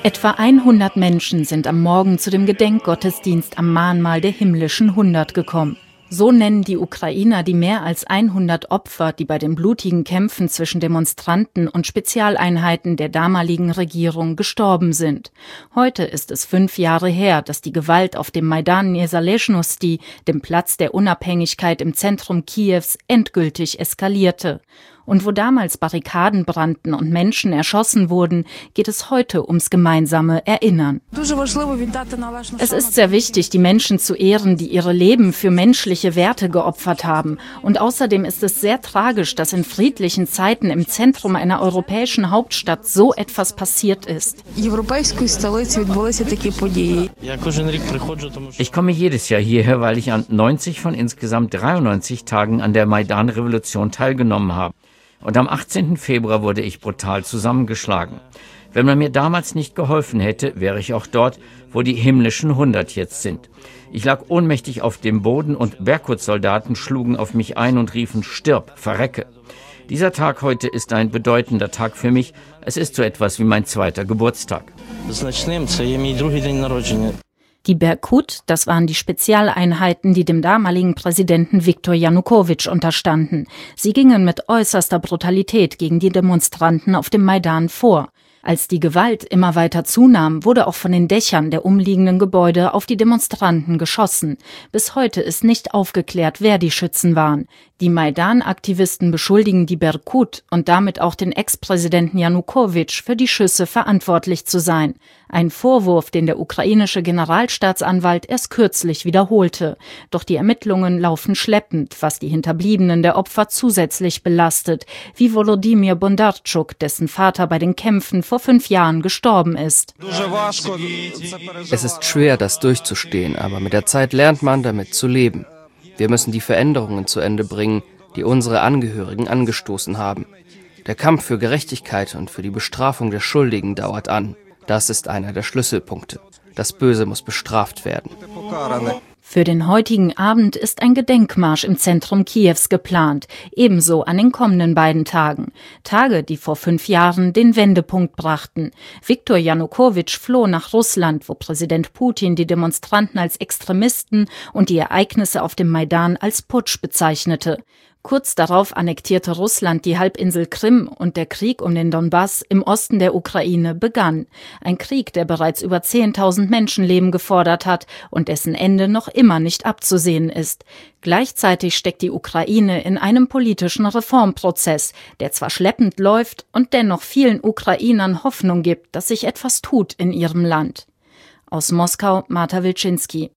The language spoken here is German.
Etwa 100 Menschen sind am Morgen zu dem Gedenkgottesdienst am Mahnmal der himmlischen 100 gekommen. So nennen die Ukrainer die mehr als 100 Opfer, die bei den blutigen Kämpfen zwischen Demonstranten und Spezialeinheiten der damaligen Regierung gestorben sind. Heute ist es 5 Jahre her, dass die Gewalt auf dem Maidan Niezalezhnosti, dem Platz der Unabhängigkeit im Zentrum Kiews, endgültig eskalierte. Und wo damals Barrikaden brannten und Menschen erschossen wurden, geht es heute ums gemeinsame Erinnern. Es ist sehr wichtig, die Menschen zu ehren, die ihre Leben für menschliche Werte geopfert haben. Und außerdem ist es sehr tragisch, dass in friedlichen Zeiten im Zentrum einer europäischen Hauptstadt so etwas passiert ist. Ich komme jedes Jahr hierher, weil ich an 90 von insgesamt 93 Tagen an der Maidan-Revolution teilgenommen habe. Und am 18. Februar wurde ich brutal zusammengeschlagen. Wenn man mir damals nicht geholfen hätte, wäre ich auch dort, wo die himmlischen 100 jetzt sind. Ich lag ohnmächtig auf dem Boden und Berkut-Soldaten schlugen auf mich ein und riefen: Stirb, verrecke. Dieser Tag heute ist ein bedeutender Tag für mich. Es ist so etwas wie mein zweiter Geburtstag. Die Berkut, das waren die Spezialeinheiten, die dem damaligen Präsidenten Viktor Janukowitsch unterstanden. Sie gingen mit äußerster Brutalität gegen die Demonstranten auf dem Maidan vor. Als die Gewalt immer weiter zunahm, wurde auch von den Dächern der umliegenden Gebäude auf die Demonstranten geschossen. Bis heute ist nicht aufgeklärt, wer die Schützen waren. Die Maidan-Aktivisten beschuldigen die Berkut und damit auch den Ex-Präsidenten Janukowitsch für die Schüsse verantwortlich zu sein. Ein Vorwurf, den der ukrainische Generalstaatsanwalt erst kürzlich wiederholte. Doch die Ermittlungen laufen schleppend, was die Hinterbliebenen der Opfer zusätzlich belastet, wie Volodymyr Bondartschuk, dessen Vater bei den Kämpfen vor 5 Jahren gestorben ist. Es ist schwer, das durchzustehen, aber mit der Zeit lernt man, damit zu leben. Wir müssen die Veränderungen zu Ende bringen, die unsere Angehörigen angestoßen haben. Der Kampf für Gerechtigkeit und für die Bestrafung der Schuldigen dauert an. Das ist einer der Schlüsselpunkte. Das Böse muss bestraft werden. Für den heutigen Abend ist ein Gedenkmarsch im Zentrum Kiews geplant, ebenso an den kommenden beiden Tagen. Tage, die vor 5 Jahren den Wendepunkt brachten. Viktor Janukowitsch floh nach Russland, wo Präsident Putin die Demonstranten als Extremisten und die Ereignisse auf dem Maidan als Putsch bezeichnete. Kurz darauf annektierte Russland die Halbinsel Krim und der Krieg um den Donbass im Osten der Ukraine begann. Ein Krieg, der bereits über 10.000 Menschenleben gefordert hat und dessen Ende noch immer nicht abzusehen ist. Gleichzeitig steckt die Ukraine in einem politischen Reformprozess, der zwar schleppend läuft und dennoch vielen Ukrainern Hoffnung gibt, dass sich etwas tut in ihrem Land. Aus Moskau, Marta Wilczynski.